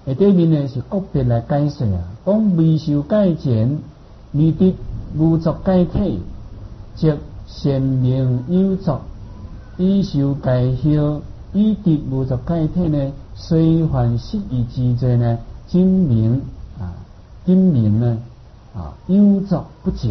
下底面呢是个别来解说啊，讲未受戒前，未得无作戒体，即善名有作；已受戒后，已得无作戒体呢，虽犯失义之罪呢，今名呢有作不正。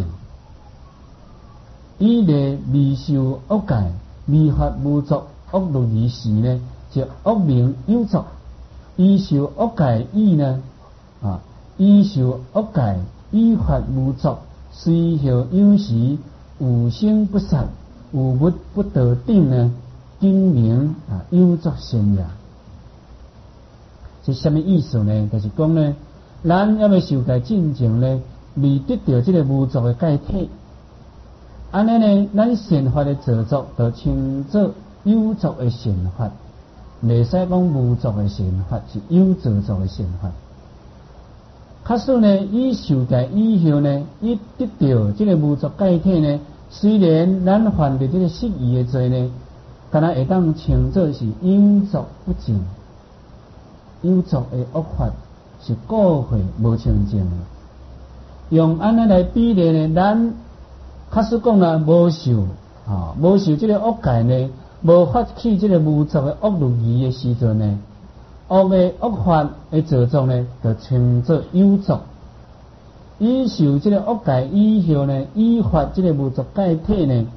以例未受恶戒，未发无作恶律仪时呢，即恶名有作；已受恶戒以呢，已受恶戒已发无作，虽后有时有生不杀，有物不得定呢，今名有作善也。是什么意思呢？就是讲呢，咱要受戒进前呢，未得到这个无作的戒体。安尼呢，咱善法的造作就称作有作的善法，袂使讲无作的善法，是有造作的善法。假使呢，以受戒以后呢，伊得到这个无作戒体呢，虽然咱犯的这个失义的罪呢，敢若会当称作是有作不正，有作的恶法是过悔无清净。用安尼来比例呢，咱假使讲啦，无受这个恶戒呢，无发起这个无作的恶律仪的时阵呢，恶的恶法的造作呢，就称作有作。已受这个恶戒以后呢，已发这个无作戒体呢，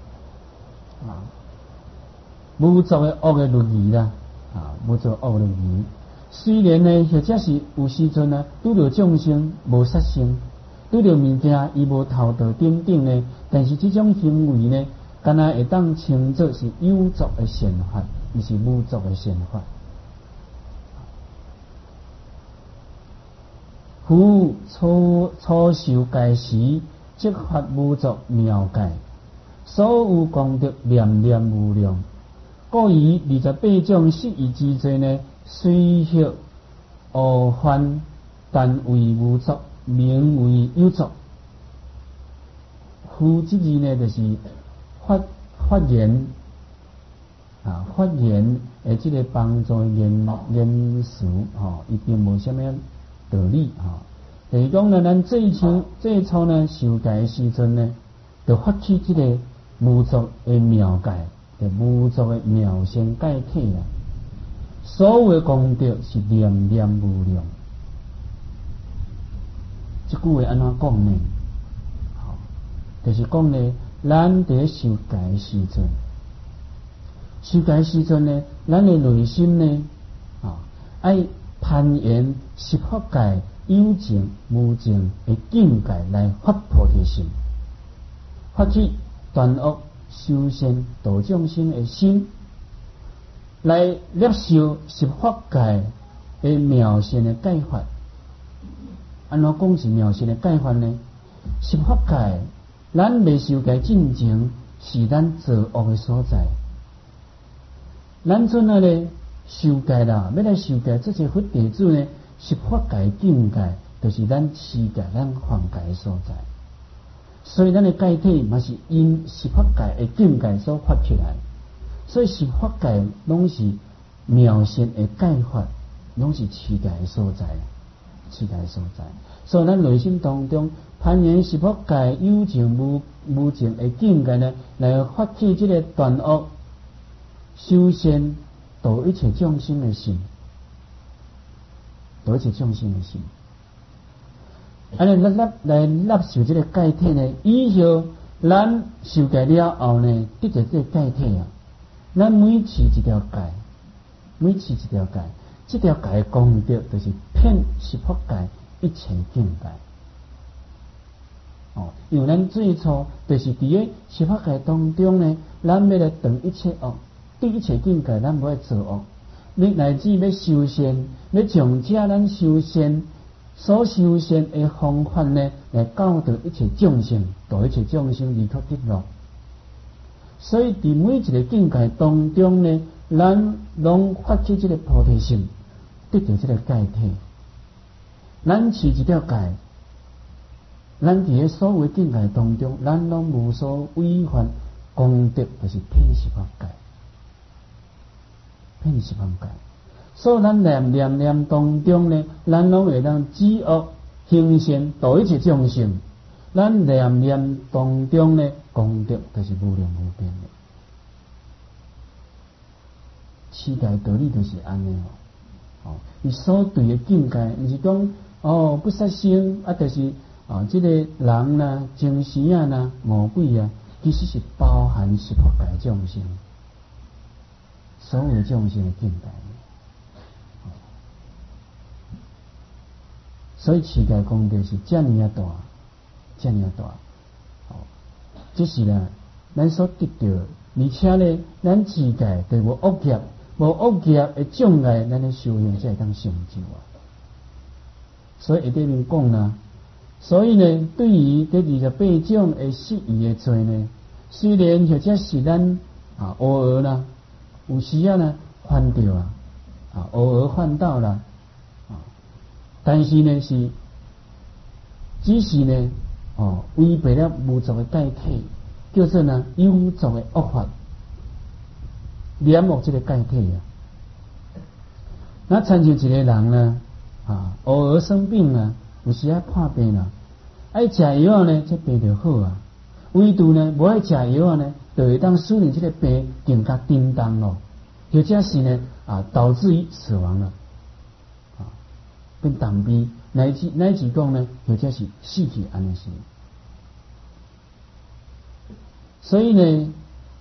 无作的恶的律仪啦，无作恶律仪。虽然呢，或者是有时阵呢，拄着众生无杀生。拄着物件，伊无偷盗等等呢，但是这种行为呢，敢若会当称作是有作的善法，伊是无作的善法。夫初受戒时，即发无作妙戒，所有功德念念无量。故以28种失义之罪呢，虽后恶犯，但为无作。名为有作。夫这字呢，就是发言的这个帮助言辞伊并无什么道理就是讲呢，咱最初呢受戒时阵呢，就发起这个无作的妙戒，就无作的妙善戒体啊。所有的功德是念念无量。这句话安怎讲呢？就是讲呢，咱在受戒时阵呢，咱的内心呢，爱攀缘十法界有情无情的境界来发菩提心，发起断恶修善度众生的心，来接受十法界的妙善的戒法。安怎讲是妙善的戒法呢？十法界，咱未受戒进前，是咱作恶的所在。咱阵啊咧受戒啦，要来受戒，这些佛弟子呢，十法界境界，就是咱持戒、咱犯戒的所在。所以咱的戒体嘛是因十法界的境界所发起来。所以十法界拢是妙善的戒法，拢是持戒的所在。所以咱内心当中攀缘十法界有情无情的境界呢，来发起这个断恶修善度一切众生的心，安尼来纳受这个戒体呢，以后咱受戒了后呢，得到这个戒体啊，咱每持一条戒，这条戒的功德就是遍十法界一切境界。因为咱最初就是伫个十法界当中呢，咱要来断一切恶，对一切境界咱无爱做恶，乃至要修善，要从这咱修善所修善的方法呢，来教导一切众生，度一切众生离脱极乐。所以伫每一个境界当中呢，咱拢发起这个菩提心，得到这个戒体。咱持一条戒，咱伫个所有境界当中，咱拢无所违反功德，就是遍十法界。 所以咱念当中呢，咱拢会当止恶行善，度一切众生。咱念当中呢，功德就是无量无边的。世界道理就是安尼哦。伊所对的境界，毋是讲不杀生啊，就是这个人啦、精神啊啦、魔鬼啊，其实是包含十八界众生，所有众生的境界。所以世界功德是遮尔大，遮尔大。这是啦，咱所得到，而且呢，咱世界对无恶业，无恶业的障碍，咱的修行才会当成就啊。所以这边讲啦，所以呢，对于这28种的失意的罪呢，虽然或者是咱偶尔啦，有时呢犯掉偶尔犯到啦，但是呢只是呢违背了无作的界体，叫做呢有作的恶法，染恶这个界体啊。那参像一个人呢偶尔生病啊，有时破病啦，爱食药呢，这病就好啊。唯独呢无爱食药呢，就会当使你这个病更加叮当咯，或者是呢导致于死亡了变重病，乃至讲呢，或者是死去安尼是。所以呢，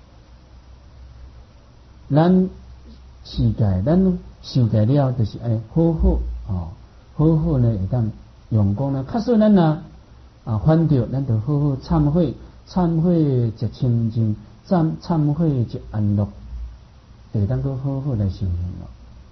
咱世界咱受戒了，就是好好呢会当用功呢。假使咱犯着，咱就好好忏悔，忏悔即清净，忏悔即安乐，就会当个好好来修行了。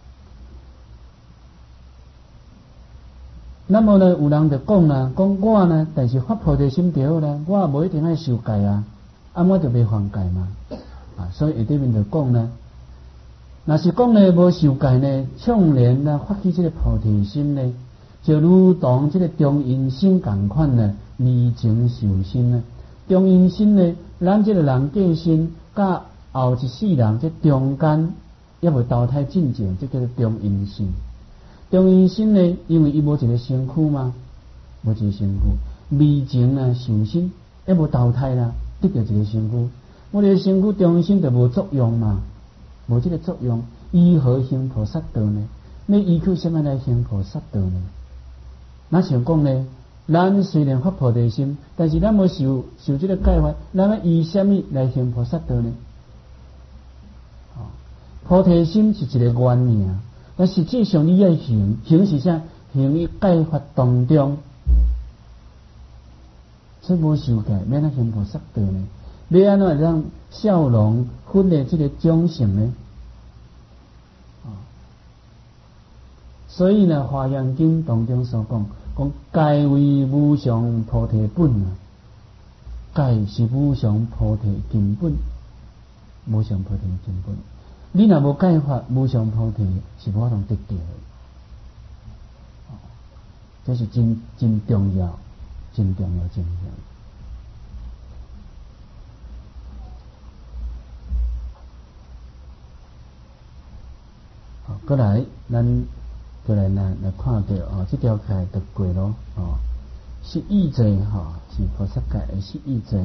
那么呢，有人就讲啦，讲我呢，但是发菩提心就好啦，我无一定爱受戒啊，我就袂犯戒嘛。所以下底面就讲呢，若是讲呢无受戒呢，创然呢发起这个菩提心呢，就如同这个中阴身同款呢，离情受心呢。中阴身呢，咱这个人过身，甲后一世人这中间也无投胎进前，这叫做中阴身。中阴身呢，因为伊无一个身躯嘛，无一个身躯，未情啊受身，也无投胎啦，得到一个身躯。我这个身躯中阴身就无作用嘛，无这个作用，如何行菩萨道呢？要依靠什么来行菩萨道呢？那想讲呢，咱虽然发菩提心，但是咱无受这个戒法，咱要依什么来行菩萨道呢？菩提心是一个愿名。但实际上你要行是啥？行于戒法当中，所以无受戒，免得行菩萨道呢？要安怎让笑容分的这个种性呢？所以呢，《华严经》当中所讲戒为无上菩提本啊，戒是无上菩提根本，无上菩提根本。你若无戒法，无上菩提是无法通得到的。这是真重要，真重要。过来，咱来看到这条界就过咯。是意罪是菩萨戒的是意罪。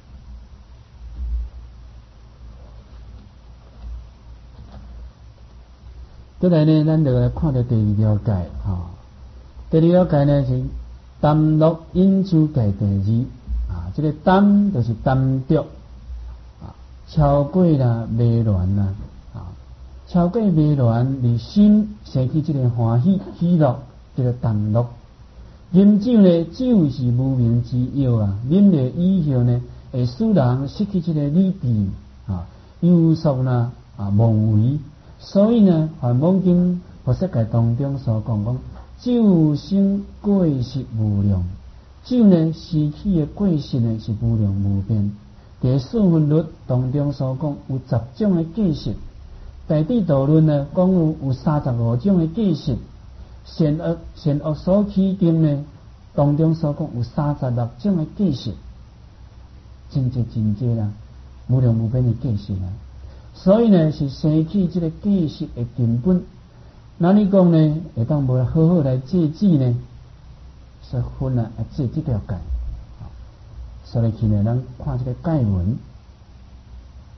过来呢，咱就来看到第二条戒第二条戒呢是耽乐饮酒戒第二这个耽就是耽着超过啦迷乱啦超过迷乱，你心生起这个欢喜喜乐，这个耽乐。饮酒呢，酒是无明之药啉了以后呢，会使人失去这个理智忧愁啦妄为。所以呢，《梵网经》菩萨戒当中所讲酒生过失无量，酒呢失去的过失呢是无量无边。在四分律当中所讲有10种的过失，大智度论呢讲有35种的过失，善恶所起经呢当中所讲有36种的过失，真济啦，无量无边的过失啦。所以呢，是生起这个过失的根本。 那你讲呢？会当无好好来戒止呢？说分啊，戒这条戒。所以去呢，咱看这个戒文。